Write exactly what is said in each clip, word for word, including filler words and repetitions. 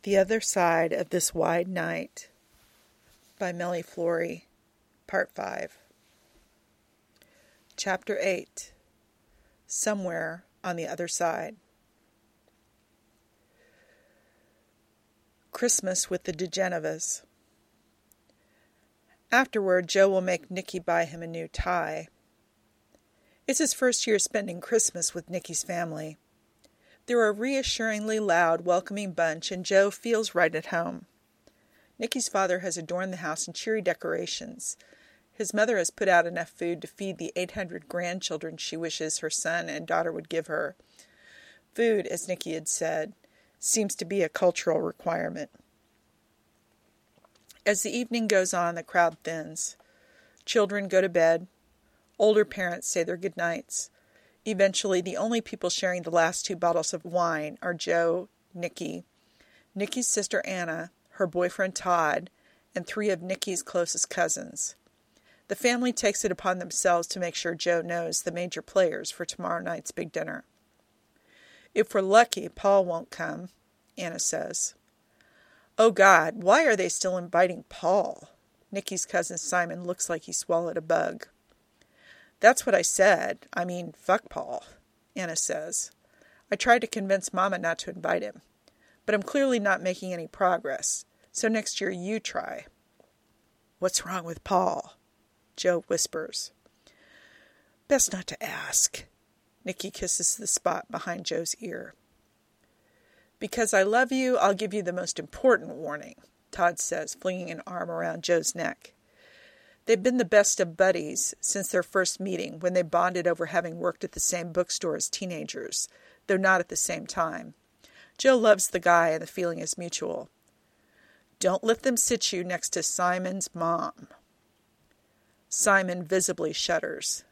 The Other Side of This Wide Night by Melly Flory, Part five. Chapter eight. Somewhere on the Other Side. Christmas with the DeGenevas. Afterward, Joe will make Nicky buy him a new tie. It's his first year spending Christmas with Nicky's family. They're a reassuringly loud, welcoming bunch, and Joe feels right at home. Nicky's father has adorned the house in cheery decorations. His mother has put out enough food to feed the eight hundred grandchildren she wishes her son and daughter would give her. Food, as Nicky had said, seems to be a cultural requirement. As the evening goes on, the crowd thins. Children go to bed. Older parents say their goodnights. Eventually, the only people sharing the last two bottles of wine are Joe, Nicky, Nicky's sister Anna, her boyfriend Todd, and three of Nicky's closest cousins. The family takes it upon themselves to make sure Joe knows the major players for tomorrow night's big dinner. If we're lucky, Paul won't come, Anna says. Oh God, why are they still inviting Paul? Nicky's cousin Simon looks like he swallowed a bug. That's what I said. I mean, fuck Paul, Anna says. I tried to convince Mama not to invite him, but I'm clearly not making any progress, so next year you try. What's wrong with Paul? Joe whispers. Best not to ask. Nicky kisses the spot behind Joe's ear. Because I love you, I'll give you the most important warning, Todd says, flinging an arm around Joe's neck. They've been the best of buddies since their first meeting, when they bonded over having worked at the same bookstore as teenagers, though not at the same time. Joe loves the guy, and the feeling is mutual. Don't let them sit you next to Simon's mom. Simon visibly shudders.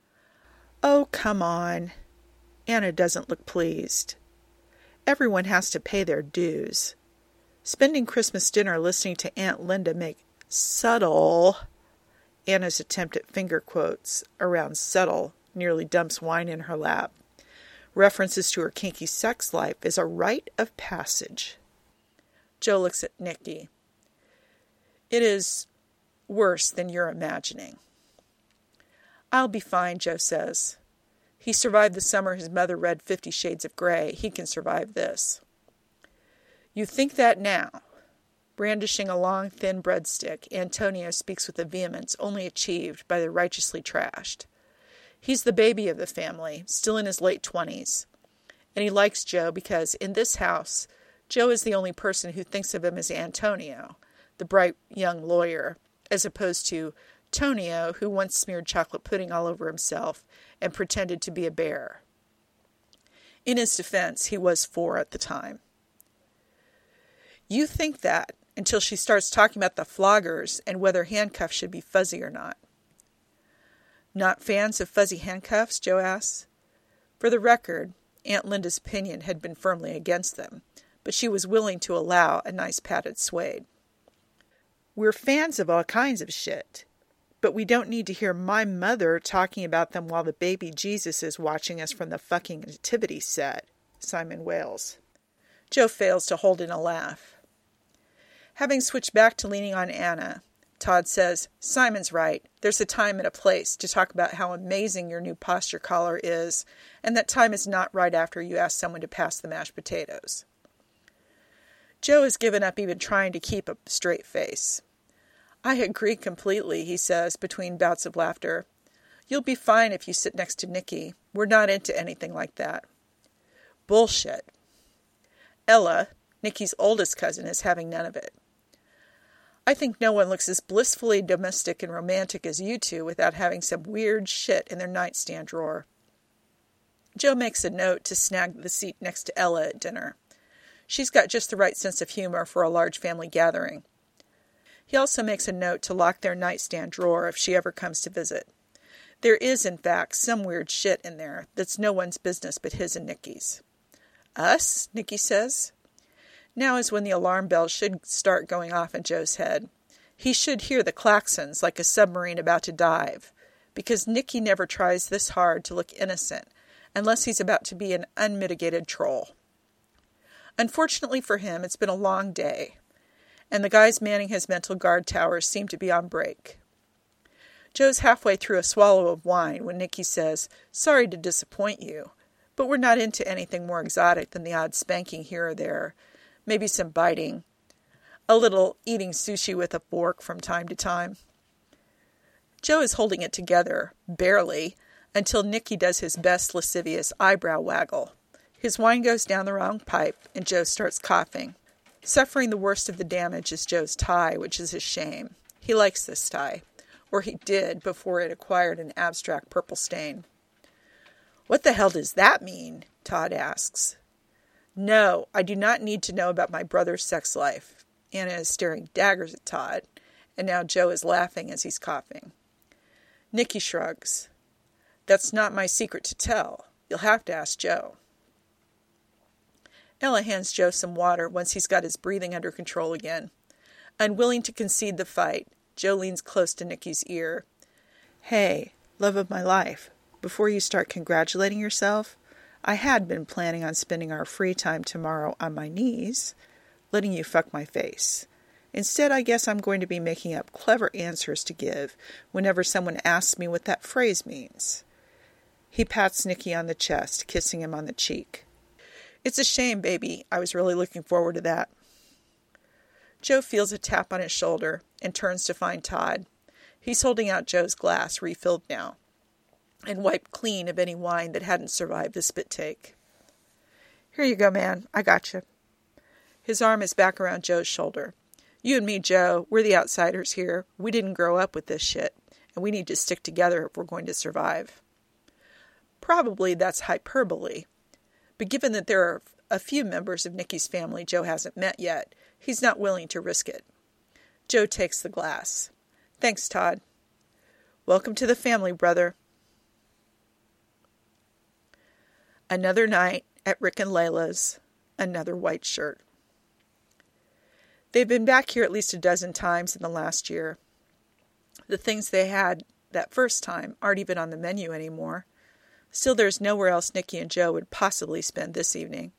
Oh, come on. Anna doesn't look pleased. Everyone has to pay their dues. Spending Christmas dinner listening to Aunt Linda make subtle... Anna's attempt at finger quotes around subtle nearly dumps wine in her lap. References to her kinky sex life is a rite of passage. Joe looks at Nicky. It is worse than you're imagining. I'll be fine, Joe says. He survived the summer his mother read Fifty Shades of Grey. He can survive this. You think that now? Brandishing a long, thin breadstick, Antonio speaks with a vehemence only achieved by the righteously trashed. He's the baby of the family, still in his late twenties. And he likes Joe because, in this house, Joe is the only person who thinks of him as Antonio, the bright young lawyer, as opposed to Tonio, who once smeared chocolate pudding all over himself and pretended to be a bear. In his defense, he was four at the time. You think that, until she starts talking about the floggers and whether handcuffs should be fuzzy or not. Not fans of fuzzy handcuffs, Joe asks. For the record, Aunt Linda's opinion had been firmly against them, but she was willing to allow a nice padded suede. We're fans of all kinds of shit, but we don't need to hear my mother talking about them while the baby Jesus is watching us from the fucking nativity set, Simon wails. Joe fails to hold in a laugh. Having switched back to leaning on Anna, Todd says, Simon's right. There's a time and a place to talk about how amazing your new posture collar is, and that time is not right after you ask someone to pass the mashed potatoes. Joe has given up even trying to keep a straight face. I agree completely, he says, between bouts of laughter. You'll be fine if you sit next to Nicky. We're not into anything like that. Bullshit. Ella, Nicky's oldest cousin, is having none of it. I think no one looks as blissfully domestic and romantic as you two without having some weird shit in their nightstand drawer. Joe makes a note to snag the seat next to Ella at dinner. She's got just the right sense of humor for a large family gathering. He also makes a note to lock their nightstand drawer if she ever comes to visit. There is, in fact, some weird shit in there that's no one's business but his and Nicky's. Us? Nicky says. Now is when the alarm bells should start going off in Joe's head. He should hear the klaxons like a submarine about to dive, because Nicky never tries this hard to look innocent, unless he's about to be an unmitigated troll. Unfortunately for him, it's been a long day, and the guys manning his mental guard towers seem to be on break. Joe's halfway through a swallow of wine when Nicky says, "Sorry to disappoint you, but we're not into anything more exotic than the odd spanking here or there, maybe some biting, a little eating sushi with a fork from time to time." Joe is holding it together, barely, until Nicky does his best lascivious eyebrow waggle. His wine goes down the wrong pipe, and Joe starts coughing. Suffering the worst of the damage is Joe's tie, which is a shame. He likes this tie, or he did before it acquired an abstract purple stain. "What the hell does that mean?" Todd asks. "No, I do not need to know about my brother's sex life." Anna is staring daggers at Todd, and now Joe is laughing as he's coughing. Nicky shrugs. "That's not my secret to tell. You'll have to ask Joe." Ella hands Joe some water once he's got his breathing under control again. Unwilling to concede the fight, Joe leans close to Nicky's ear. "Hey, love of my life, before you start congratulating yourself, I had been planning on spending our free time tomorrow on my knees, letting you fuck my face. Instead, I guess I'm going to be making up clever answers to give whenever someone asks me what that phrase means." He pats Nicky on the chest, kissing him on the cheek. "It's a shame, baby. I was really looking forward to that." Joe feels a tap on his shoulder and turns to find Todd. He's holding out Joe's glass, refilled now, and wiped clean of any wine that hadn't survived the spit take. "Here you go, man. I got you." His arm is back around Joe's shoulder. "You and me, Joe, we're the outsiders here. We didn't grow up with this shit, and we need to stick together if we're going to survive." Probably that's hyperbole, but given that there are a few members of Nicky's family Joe hasn't met yet, he's not willing to risk it. Joe takes the glass. "Thanks, Todd." "Welcome to the family, brother." Another night at Rick and Layla's, another white shirt. They've been back here at least a dozen times in the last year. The things they had that first time aren't even on the menu anymore. Still, there's nowhere else Nicky and Joe would possibly spend this evening.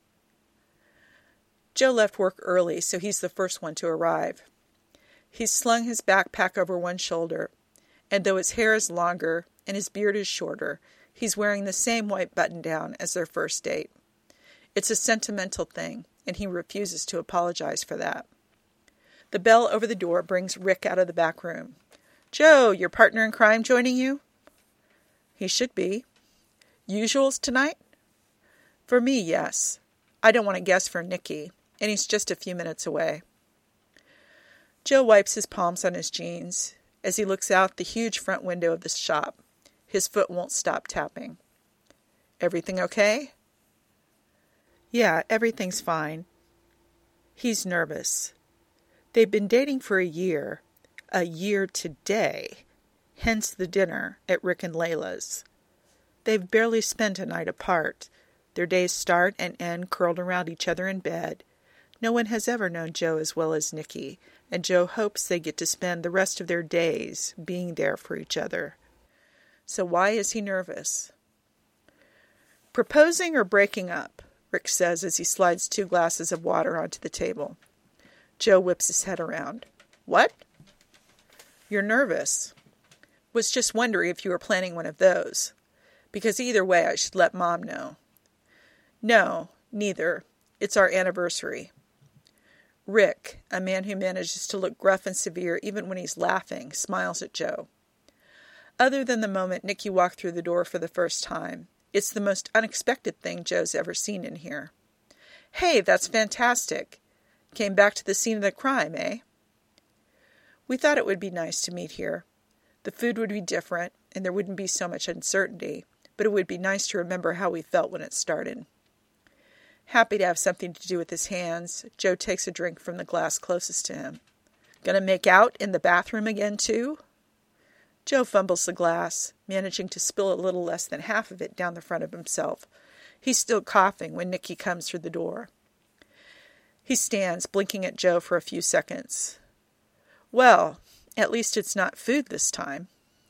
Joe left work early, so he's the first one to arrive. He's slung his backpack over one shoulder, and though his hair is longer and his beard is shorter, he's wearing the same white button-down as their first date. It's a sentimental thing, and he refuses to apologize for that. The bell over the door brings Rick out of the back room. "Joe, your partner in crime joining you?" "He should be." "Usuals tonight?" "For me, yes. I don't want to guess for Nicky, and he's just a few minutes away." Joe wipes his palms on his jeans as he looks out the huge front window of the shop. His foot won't stop tapping. "Everything okay?" "Yeah, everything's fine." He's nervous. They've been dating for a year, a year today, hence the dinner at Rick and Layla's. They've barely spent a night apart. Their days start and end curled around each other in bed. No one has ever known Joe as well as Nicky, and Joe hopes they get to spend the rest of their days being there for each other. So why is he nervous? "Proposing or breaking up?" Rick says as he slides two glasses of water onto the table. Joe whips his head around. "What?" "You're nervous. Was just wondering if you were planning one of those. Because either way, I should let Mom know." "No, neither. It's our anniversary." Rick, a man who manages to look gruff and severe even when he's laughing, smiles at Joe. Other than the moment Nicky walked through the door for the first time, it's the most unexpected thing Joe's ever seen in here. "Hey, that's fantastic. Came back to the scene of the crime, eh?" "We thought it would be nice to meet here. The food would be different, and there wouldn't be so much uncertainty, but it would be nice to remember how we felt when it started." Happy to have something to do with his hands, Joe takes a drink from the glass closest to him. "Gonna make out in the bathroom again, too?" Joe fumbles the glass, managing to spill a little less than half of it down the front of himself. He's still coughing when Nicky comes through the door. He stands, blinking at Joe for a few seconds. "Well, at least it's not food this time."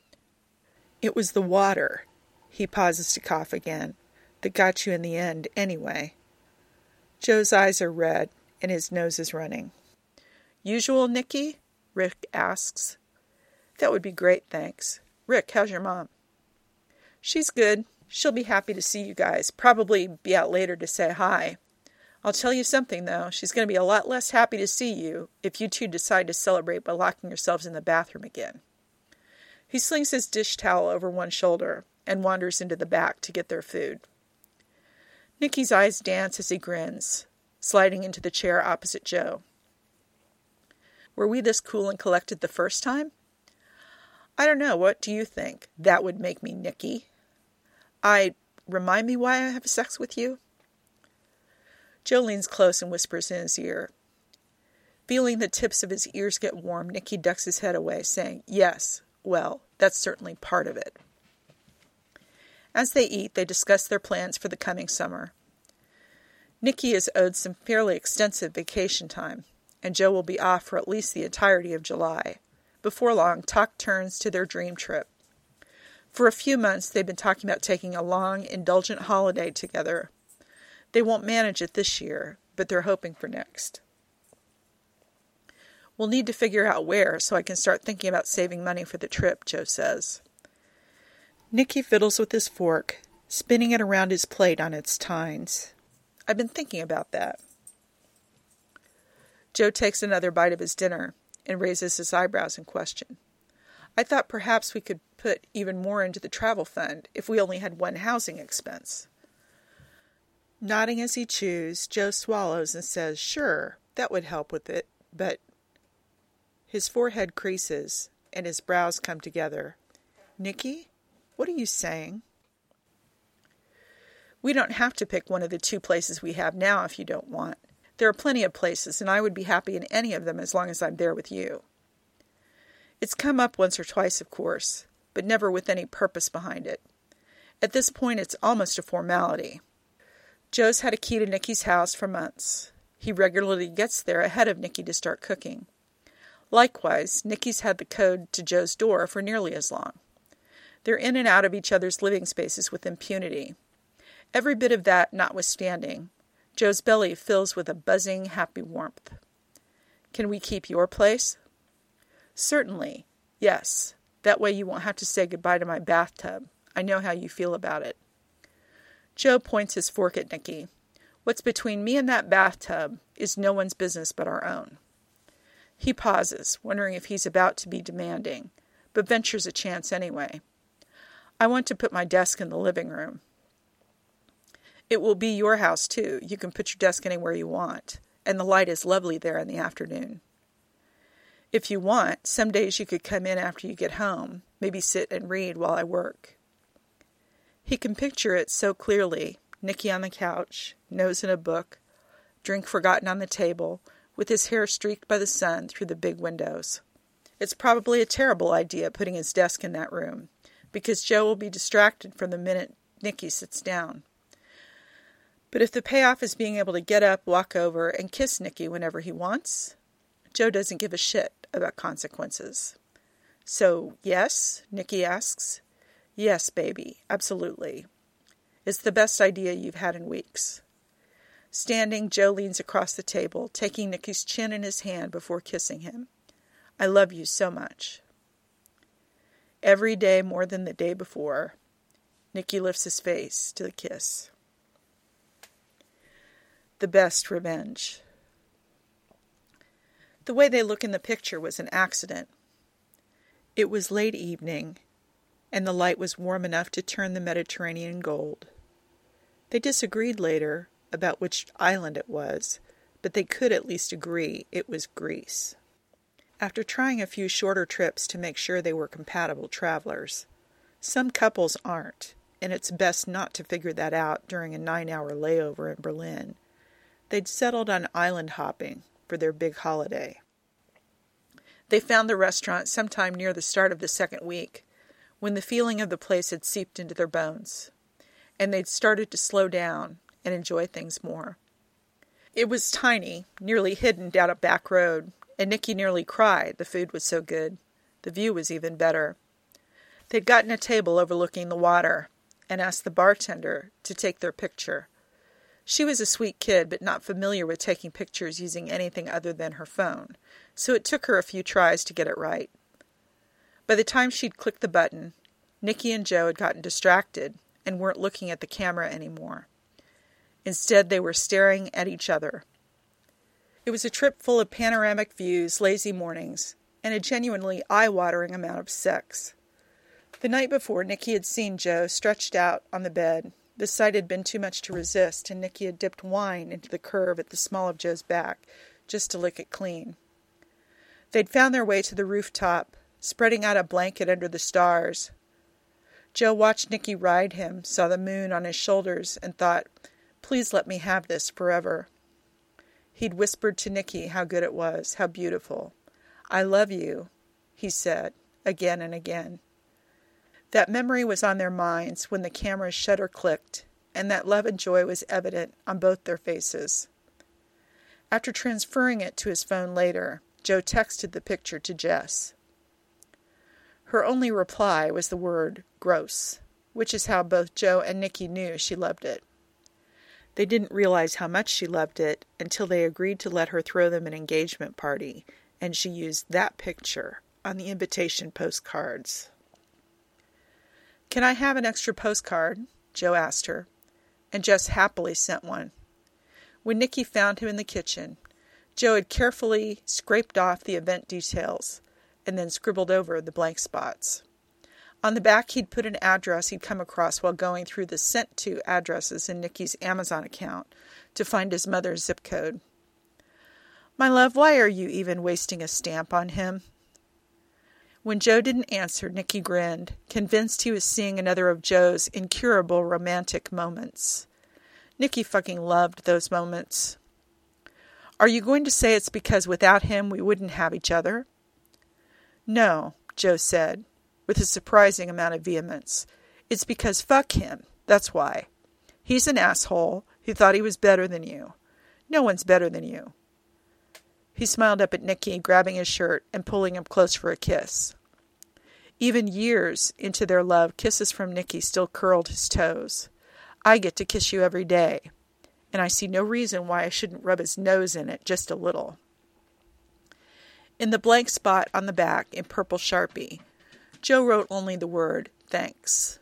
"It was the water," he pauses to cough again, "that got you in the end anyway." Joe's eyes are red, and his nose is running. Usual, Nicky? Rick asks. That would be great, thanks. Rick, how's your mom? She's good. She'll be happy to see you guys. Probably be out later to say hi. I'll tell you something, though. She's going to be a lot less happy to see you if you two decide to celebrate by locking yourselves in the bathroom again. He slings his dish towel over one shoulder and wanders into the back to get their food. Nicky's eyes dance as he grins, sliding into the chair opposite Joe. Were we this cool and collected the first time? I don't know. What do you think? That would make me Nicky. I... Remind me why I have sex with you? Joe leans close and whispers in his ear. Feeling the tips of his ears get warm, Nicky ducks his head away, saying, Yes, well, that's certainly part of it. As they eat, they discuss their plans for the coming summer. Nicky is owed some fairly extensive vacation time, and Joe will be off for at least the entirety of July. Before long, talk turns to their dream trip. For a few months, they've been talking about taking a long, indulgent holiday together. They won't manage it this year, but they're hoping for next. We'll need to figure out where so I can start thinking about saving money for the trip, Joe says. Nicky fiddles with his fork, spinning it around his plate on its tines. I've been thinking about that. Joe takes another bite of his dinner and raises his eyebrows in question. I thought perhaps we could put even more into the travel fund if we only had one housing expense. Nodding as he chews, Joe swallows and says, Sure, that would help with it, but... His forehead creases, and his brows come together. Nicky, what are you saying? We don't have to pick one of the two places we have now if you don't want. There are plenty of places, and I would be happy in any of them as long as I'm there with you. It's come up once or twice, of course, but never with any purpose behind it. At this point, it's almost a formality. Joe's had a key to Nicky's house for months. He regularly gets there ahead of Nicky to start cooking. Likewise, Nicky's had the code to Joe's door for nearly as long. They're in and out of each other's living spaces with impunity. Every bit of that notwithstanding, Joe's belly fills with a buzzing, happy warmth. Can we keep your place? Certainly, yes. That way you won't have to say goodbye to my bathtub. I know how you feel about it. Joe points his fork at Nicky. What's between me and that bathtub is no one's business but our own. He pauses, wondering if he's about to be demanding, but ventures a chance anyway. I want to put my desk in the living room. It will be your house, too. You can put your desk anywhere you want, and the light is lovely there in the afternoon. If you want, some days you could come in after you get home, maybe sit and read while I work. He can picture it so clearly, Nicky on the couch, nose in a book, drink forgotten on the table, with his hair streaked by the sun through the big windows. It's probably a terrible idea putting his desk in that room, because Joe will be distracted from the minute Nicky sits down. But if the payoff is being able to get up, walk over, and kiss Nicky whenever he wants, Joe doesn't give a shit about consequences. So, yes? Nicky asks. Yes, baby, absolutely. It's the best idea you've had in weeks. Standing, Joe leans across the table, taking Nicky's chin in his hand before kissing him. I love you so much. Every day more than the day before, Nicky lifts his face to the kiss. The best revenge. The way they look in the picture was an accident. It was late evening, and the light was warm enough to turn the Mediterranean gold. They disagreed later about which island it was, but they could at least agree it was Greece. After trying a few shorter trips to make sure they were compatible travelers, some couples aren't, and it's best not to figure that out during a nine-hour layover in Berlin, they'd settled on island hopping for their big holiday. They found the restaurant sometime near the start of the second week, when the feeling of the place had seeped into their bones, and they'd started to slow down and enjoy things more. It was tiny, nearly hidden down a back road, and Nicky nearly cried, the food was so good. The view was even better. They'd gotten a table overlooking the water, and asked the bartender to take their picture. She was a sweet kid, but not familiar with taking pictures using anything other than her phone, so it took her a few tries to get it right. By the time she'd clicked the button, Nicky and Joe had gotten distracted and weren't looking at the camera anymore. Instead, they were staring at each other. It was a trip full of panoramic views, lazy mornings, and a genuinely eye-watering amount of sex. The night before, Nicky had seen Joe stretched out on the bed. The sight had been too much to resist, and Nicky had dipped wine into the curve at the small of Joe's back, just to lick it clean. They'd found their way to the rooftop, spreading out a blanket under the stars. Joe watched Nicky ride him, saw the moon on his shoulders, and thought, "Please let me have this forever." He'd whispered to Nicky how good it was, how beautiful. "I love you," he said, again and again. That memory was on their minds when the camera's shutter clicked, and that love and joy was evident on both their faces. After transferring it to his phone later, Joe texted the picture to Jess. Her only reply was the word gross, which is how both Joe and Nicky knew she loved it. They didn't realize how much she loved it until they agreed to let her throw them an engagement party, and she used that picture on the invitation postcards. "Can I have an extra postcard?" Joe asked her, and Jess happily sent one. When Nicky found him in the kitchen, Joe had carefully scraped off the event details and then scribbled over the blank spots. On the back, he'd put an address he'd come across while going through the sent to addresses in Nicky's Amazon account to find his mother's zip code. "My love, why are you even wasting a stamp on him?" When Joe didn't answer, Nicky grinned, convinced he was seeing another of Joe's incurable romantic moments. Nicky fucking loved those moments. "Are you going to say it's because without him we wouldn't have each other?" "No," Joe said, with a surprising amount of vehemence. "It's because fuck him, that's why. He's an asshole who thought he was better than you. No one's better than you." He smiled up at Nicky, grabbing his shirt and pulling him close for a kiss. Even years into their love, kisses from Nicky still curled his toes. "I get to kiss you every day, and I see no reason why I shouldn't rub his nose in it just a little." In the blank spot on the back in purple Sharpie, Joe wrote only the word, "Thanks."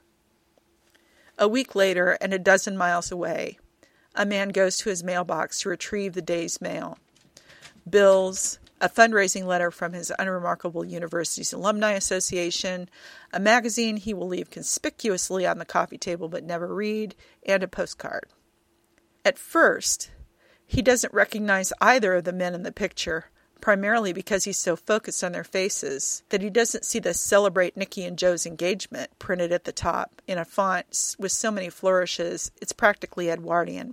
A week later, and a dozen miles away, a man goes to his mailbox to retrieve the day's mail. Bills, a fundraising letter from his unremarkable university's alumni association, a magazine he will leave conspicuously on the coffee table but never read, and a postcard. At first, he doesn't recognize either of the men in the picture, primarily because he's so focused on their faces that he doesn't see the "Celebrate Nicky and Joe's Engagement" printed at the top in a font with so many flourishes it's practically Edwardian.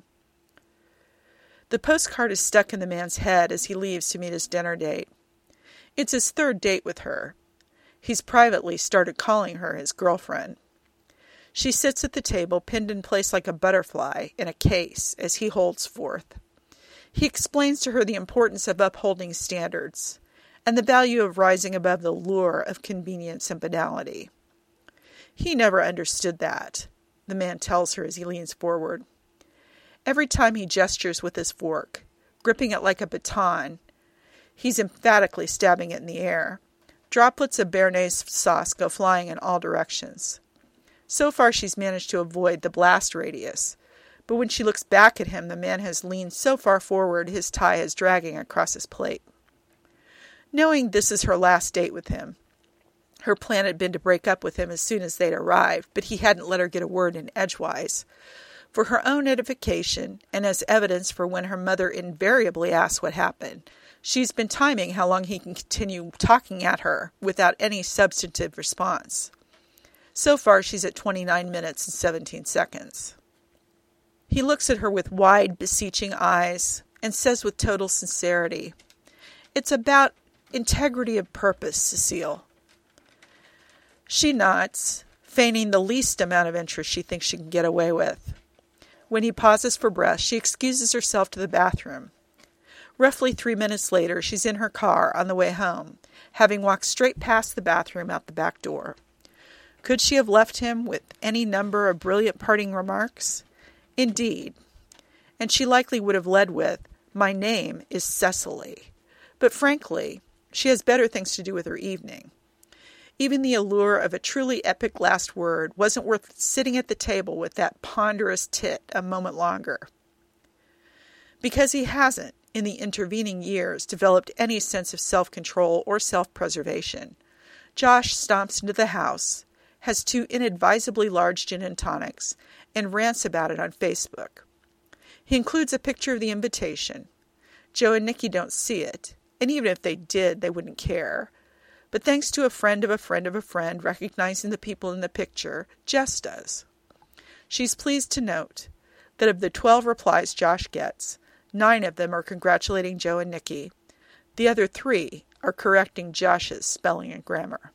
The postcard is stuck in the man's head as he leaves to meet his dinner date. It's his third date with her. He's privately started calling her his girlfriend. She sits at the table, pinned in place like a butterfly in a case as he holds forth. He explains to her the importance of upholding standards and the value of rising above the lure of convenience and banality. He never understood that, the man tells her as he leans forward. Every time he gestures with his fork, gripping it like a baton, he's emphatically stabbing it in the air. Droplets of béarnaise sauce go flying in all directions. So far she's managed to avoid the blast radius, but when she looks back at him, the man has leaned so far forward his tie is dragging across his plate. Knowing this is her last date with him, her plan had been to break up with him as soon as they'd arrived, but he hadn't let her get a word in edgewise. For her own edification, and as evidence for when her mother invariably asks what happened, she's been timing how long he can continue talking at her without any substantive response. So far, she's at twenty-nine minutes and seventeen seconds. He looks at her with wide, beseeching eyes and says with total sincerity, "It's about integrity of purpose, Cecile." She nods, feigning the least amount of interest she thinks she can get away with. When he pauses for breath, she excuses herself to the bathroom. Roughly three minutes later, she's in her car on the way home, having walked straight past the bathroom out the back door. Could she have left him with any number of brilliant parting remarks? Indeed. and she likely would have led with, "My name is Cecily." But frankly, she has better things to do with her evening. Even the allure of a truly epic last word wasn't worth sitting at the table with that ponderous tit a moment longer. Because he hasn't, in the intervening years, developed any sense of self-control or self-preservation, Josh stomps into the house, has two inadvisably large gin and tonics, and rants about it on Facebook. He includes a picture of the invitation. Joe and Nikki don't see it, and even if they did, they wouldn't care. But thanks to a friend of a friend of a friend recognizing the people in the picture, Jess does. She's pleased to note that of the twelve replies Josh gets, nine of them are congratulating Joe and Nikki. The other three are correcting Josh's spelling and grammar.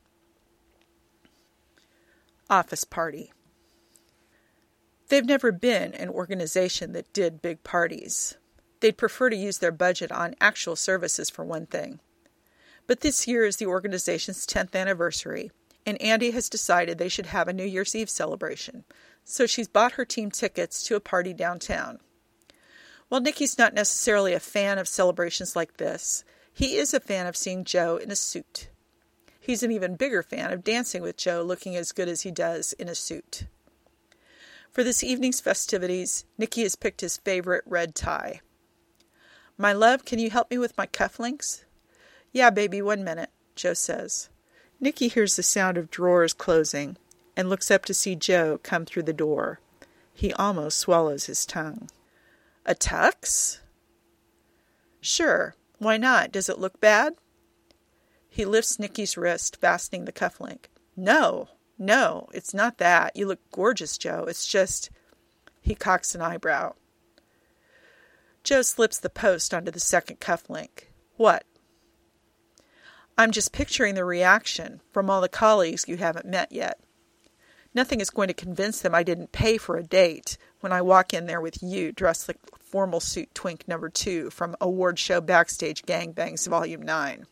Office party. They've never been an organization that did big parties. They'd prefer to use their budget on actual services for one thing. But this year is the organization's tenth anniversary, and Andy has decided they should have a New Year's Eve celebration, so she's bought her team tickets to a party downtown. While Nikki's not necessarily a fan of celebrations like this, he is a fan of seeing Joe in a suit. He's an even bigger fan of dancing with Joe looking as good as he does in a suit. For this evening's festivities, Nikki has picked his favorite red tie. "My love, can you help me with my cufflinks?" "Yeah, baby, one minute," Joe says. Nikki hears the sound of drawers closing and looks up to see Joe come through the door. He almost swallows his tongue. "A tux?" "Sure. Why not? Does it look bad?" He lifts Nikki's wrist, fastening the cufflink. "No, no, it's not that. You look gorgeous, Joe. It's just..." He cocks an eyebrow. Joe slips the post onto the second cufflink. "What?" "I'm just picturing the reaction from all the colleagues you haven't met yet. Nothing is going to convince them I didn't pay for a date when I walk in there with you dressed like formal suit twink number two from Award Show Backstage Gangbangs Volume nine.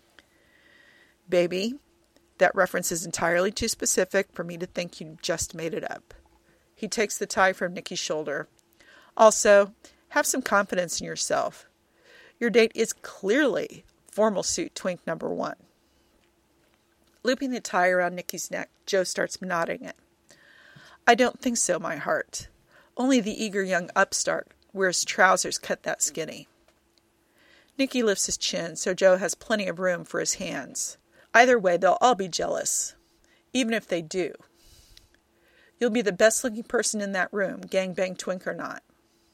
Baby, that reference is entirely too specific for me to think you just made it up." He takes the tie from Nikki's shoulder. "Also, have some confidence in yourself. Your date is clearly formal suit twink number one." Looping the tie around Nikki's neck, Joe starts nodding it. "I don't think so, my heart. Only the eager young upstart wears trousers cut that skinny." Nikki lifts his chin so Joe has plenty of room for his hands. Either way, they'll all be jealous, even if they do. "You'll be the best-looking person in that room, gangbang twink or not."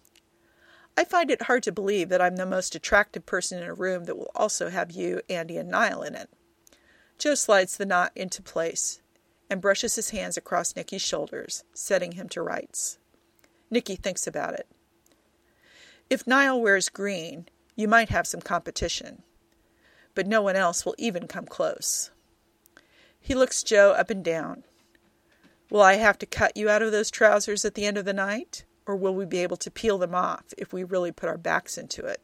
"I find it hard to believe that I'm the most attractive person in a room that will also have you, Andy, and Niall in it." Joe slides the knot into place and brushes his hands across Nikki's shoulders, setting him to rights. Nikki thinks about it. "If Niall wears green, you might have some competition, but no one else will even come close." He looks Joe up and down. "Will I have to cut you out of those trousers at the end of the night, or will we be able to peel them off if we really put our backs into it?"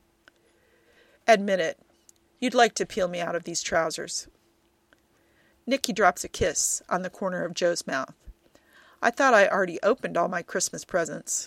"Admit it. You'd like to peel me out of these trousers." Nikki drops a kiss on the corner of Joe's mouth. "I thought I already opened all my Christmas presents."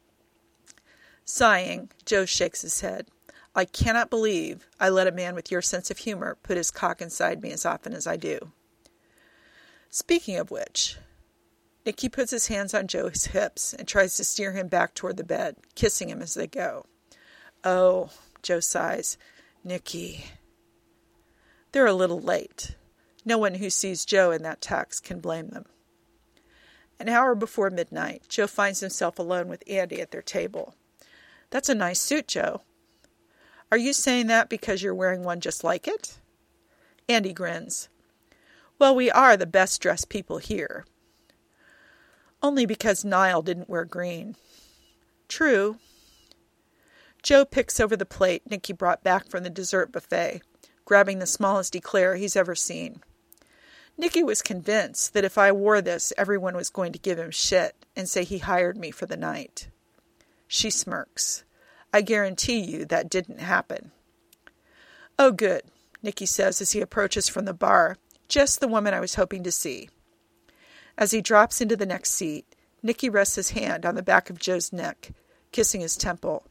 Sighing, Joe shakes his head. "I cannot believe I let a man with your sense of humor put his cock inside me as often as I do." Speaking of which, Nikki puts his hands on Joe's hips and tries to steer him back toward the bed, kissing him as they go. "Oh," Joe sighs, "Nikki." They're a little late. No one who sees Joe in that tux can blame them. An hour before midnight, Joe finds himself alone with Andy at their table. "That's a nice suit, Joe." "Are you saying that because you're wearing one just like it?" Andy grins. "Well, we are the best-dressed people here." "Only because Niall didn't wear green." "True." Joe picks over the plate Nikki brought back from the dessert buffet, grabbing the smallest eclair he's ever seen. "Nikki was convinced that if I wore this, everyone was going to give him shit and say he hired me for the night." She smirks. "I guarantee you that didn't happen." "Oh, good," Nikki says as he approaches from the bar. "Just the woman I was hoping to see." As he drops into the next seat, Nikki rests his hand on the back of Joe's neck, kissing his temple.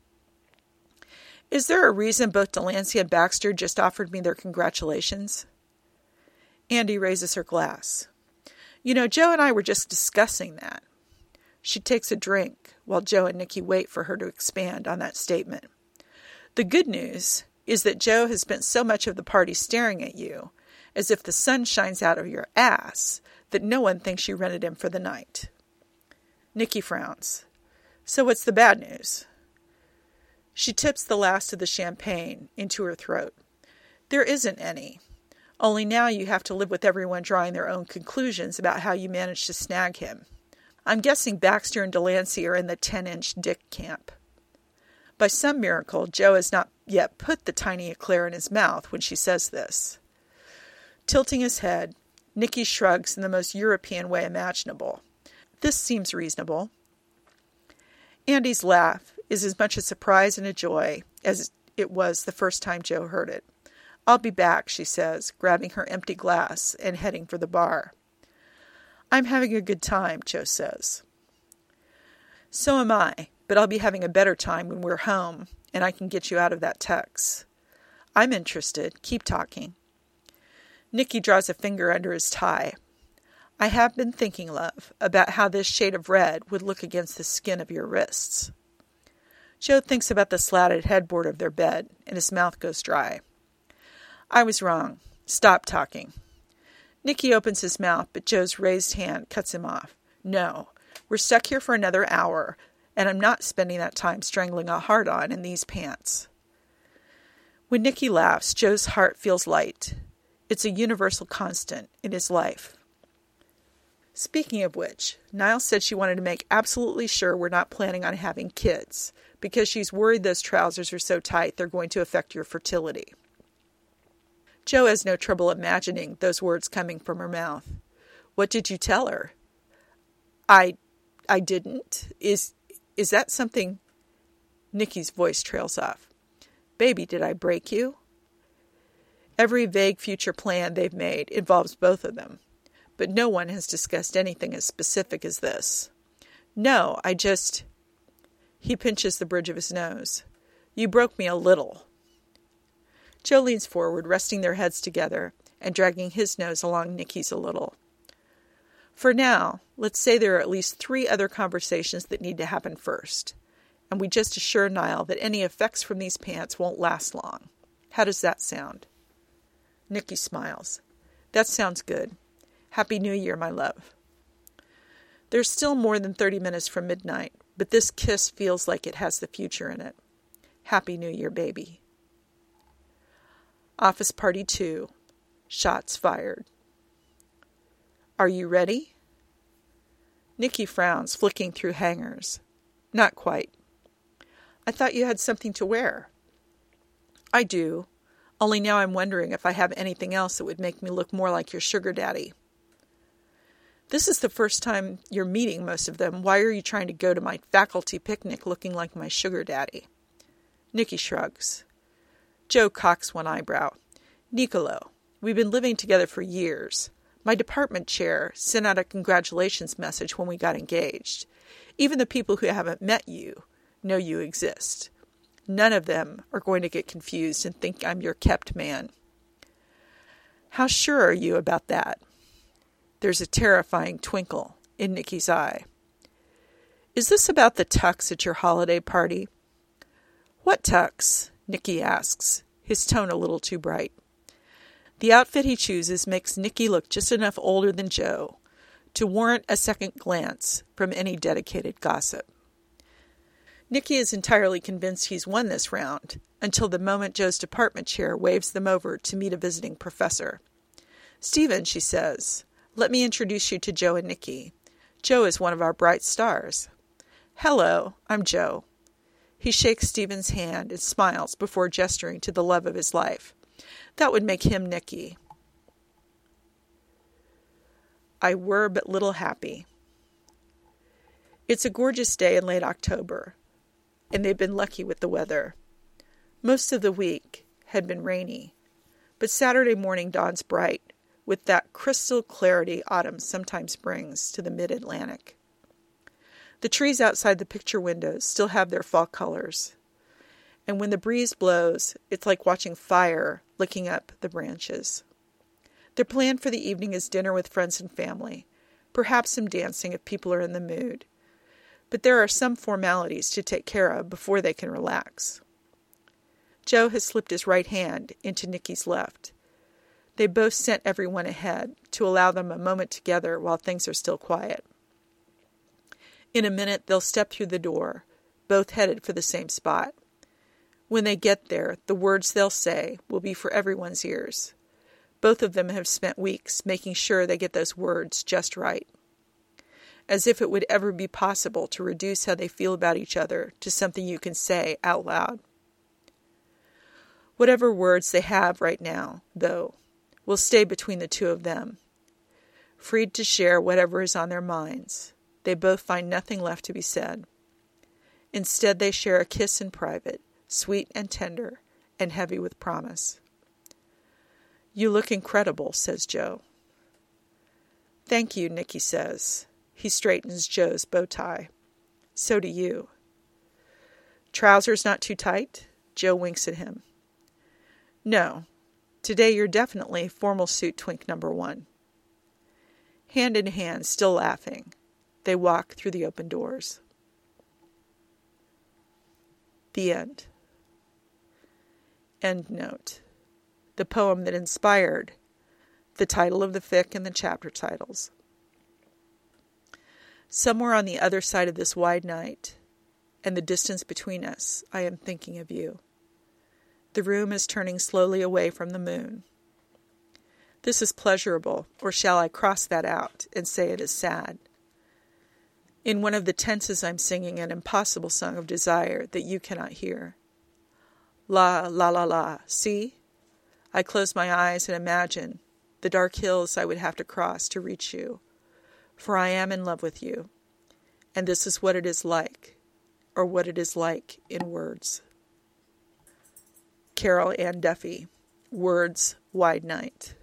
Is there a reason both Delancey and Baxter just offered me their congratulations? Andy raises her glass. You know, Joe and I were just discussing that. She takes a drink while Joe and Nikki wait for her to expand on that statement. The good news is that Joe has spent so much of the party staring at you, as if the sun shines out of your ass, that no one thinks you rented him for the night. Nikki frowns. So what's the bad news? She tips the last of the champagne into her throat. There isn't any. Only now you have to live with everyone drawing their own conclusions about how you managed to snag him. I'm guessing Baxter and Delancey are in the ten-inch dick camp. By some miracle, Joe has not yet put the tiny eclair in his mouth when she says this. Tilting his head, Nikki shrugs in the most European way imaginable. This seems reasonable. Andy's laugh is as much a surprise and a joy as it was the first time Joe heard it. I'll be back, she says, grabbing her empty glass and heading for the bar. I'm having a good time, Joe says. So am I, but I'll be having a better time when we're home and I can get you out of that tux. I'm interested. Keep talking. Nikki draws a finger under his tie. I have been thinking, love, about how this shade of red would look against the skin of your wrists. Joe thinks about the slatted headboard of their bed, and his mouth goes dry. I was wrong. Stop talking. Nikki opens his mouth, but Joe's raised hand cuts him off. No, we're stuck here for another hour, and I'm not spending that time strangling a hard-on in these pants. When Nikki laughs, Joe's heart feels light. It's a universal constant in his life. Speaking of which, Niles said she wanted to make absolutely sure we're not planning on having kids, because she's worried those trousers are so tight they're going to affect your fertility. Joe has no trouble imagining those words coming from her mouth. What did you tell her? I, I didn't. Is, is that something? Nikki's voice trails off. Baby, did I break you? Every vague future plan they've made involves both of them, but no one has discussed anything as specific as this. No, I just... He pinches the bridge of his nose. You broke me a little. Joe leans forward, resting their heads together and dragging his nose along Nikki's a little. For now, let's say there are at least three other conversations that need to happen first, and we just assure Niall that any effects from these pants won't last long. How does that sound? Nikki smiles. That sounds good. Happy New Year, my love. There's still more than thirty minutes from midnight, but this kiss feels like it has the future in it. Happy New Year, baby. Office Party two. Shots fired. Are you ready? Nikki frowns, flicking through hangers. Not quite. I thought you had something to wear. I do, only now I'm wondering if I have anything else that would make me look more like your sugar daddy. This is the first time you're meeting most of them. Why are you trying to go to my faculty picnic looking like my sugar daddy? Nikki shrugs. Joe cocks one eyebrow. Nicolo, we've been living together for years. My department chair sent out a congratulations message when we got engaged. Even the people who haven't met you know you exist. None of them are going to get confused and think I'm your kept man. How sure are you about that? There's a terrifying twinkle in Nikki's eye. Is this about the tux at your holiday party? What tux? Nikki asks, his tone a little too bright. The outfit he chooses makes Nikki look just enough older than Joe to warrant a second glance from any dedicated gossip. Nikki is entirely convinced he's won this round, until the moment Joe's department chair waves them over to meet a visiting professor. Stephen, she says, let me introduce you to Joe and Nikki. Joe is one of our bright stars. Hello, I'm Joe. He shakes Stephen's hand and smiles before gesturing to the love of his life. That would make him Nikki. I were but little happy. It's a gorgeous day in late October, and they've been lucky with the weather. Most of the week had been rainy, but Saturday morning dawns bright with that crystal clarity autumn sometimes brings to the mid-Atlantic. The trees outside the picture windows still have their fall colors. And when the breeze blows, it's like watching fire licking up the branches. Their plan for the evening is dinner with friends and family, perhaps some dancing if people are in the mood. But there are some formalities to take care of before they can relax. Joe has slipped his right hand into Nicky's left. They both sent everyone ahead to allow them a moment together while things are still quiet. In a minute, they'll step through the door, both headed for the same spot. When they get there, the words they'll say will be for everyone's ears. Both of them have spent weeks making sure they get those words just right. As if it would ever be possible to reduce how they feel about each other to something you can say out loud. Whatever words they have right now, though, will stay between the two of them. Freed to share whatever is on their minds, they both find nothing left to be said. Instead, they share a kiss in private, sweet and tender, and heavy with promise. "You look incredible," says Joe. "Thank you," Nicky says. He straightens Joe's bow tie. "So do you." "Trousers not too tight?" Joe winks at him. "No. Today you're definitely formal suit twink number one." Hand in hand, still laughing, they walk through the open doors. The end. End note. The poem that inspired the title of the fic and the chapter titles. Somewhere on the other side of this wide night, and the distance between us, I am thinking of you. The room is turning slowly away from the moon. This is pleasurable, or shall I cross that out and say it is sad? In one of the tenses I'm singing an impossible song of desire that you cannot hear. La, la, la, la, see? I close my eyes and imagine the dark hills I would have to cross to reach you, for I am in love with you, and this is what it is like, or what it is like in words. Carol Ann Duffy, Words, Wide Night.